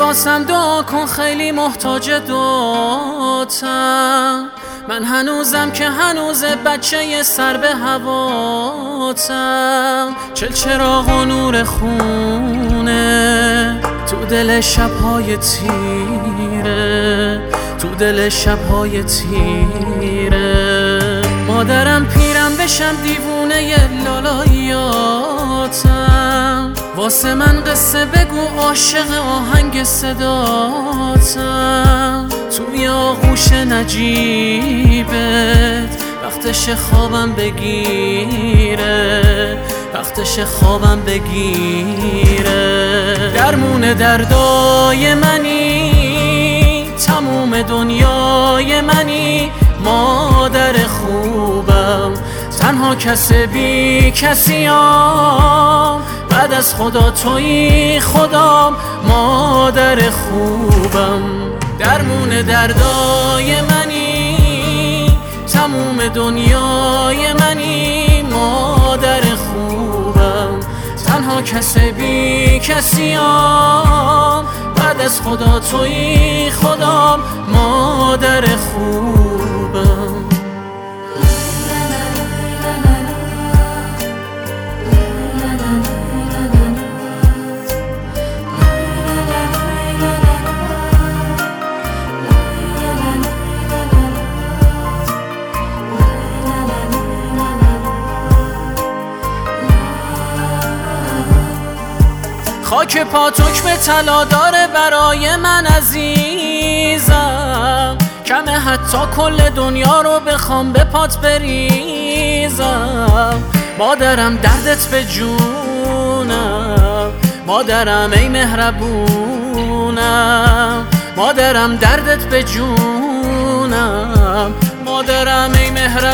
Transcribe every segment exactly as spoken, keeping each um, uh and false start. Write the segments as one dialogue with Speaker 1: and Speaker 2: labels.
Speaker 1: واسم دعا کن خیلی محتاج دعاتم. من هنوزم که هنوز بچه سر به هواتم. چل چراغ و نور خونه تو دل شب‌های تیره، تو دل شب‌های تیره. مادرم پیرم بشم دیوونه لالاییاتم. واسه من قصه بگو عاشق آهنگ صداتم. توی آغوش نجیبت وقتش خوابم بگیره، وقتش خوابم بگیره. درمون دردای منی، تموم دنیای منی، مادر خوبم. تنها کس بی کسیم، بعد از خدا تویی خدام، مادر خوبم. درمون دردای منی، تموم دنیای منی، مادر خوبم. تنها کس بی کسیم، بعد از خدا تویی خدام، مادر خوبم. خاک پات حکم طلا داره برای من عزیزم. کمه حتی کل دنیا رو بخوام به پات بریزم. مادرم دردت به جونم، مادرم ای مهربونم. مادرم دردت به جونم، مادرم ای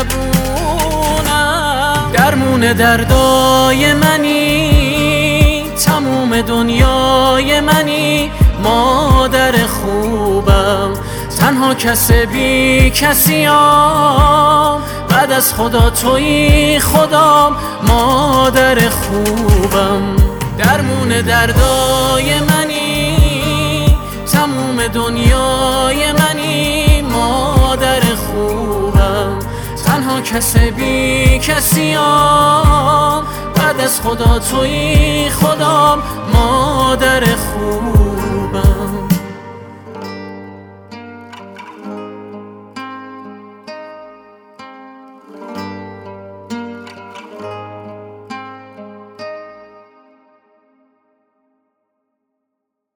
Speaker 1: مهربونم. درمون دردای منی، تموم دنیای منی، مادر خوبم. تنها کس بی کسیم، بعد از خدا تویی خدام، مادر خوبم. درمون دردای منی، تموم دنیای منی، مادر خوبم. تنها کس بی کسیم، بعد از خدا تویی خدام، مادر خوبم.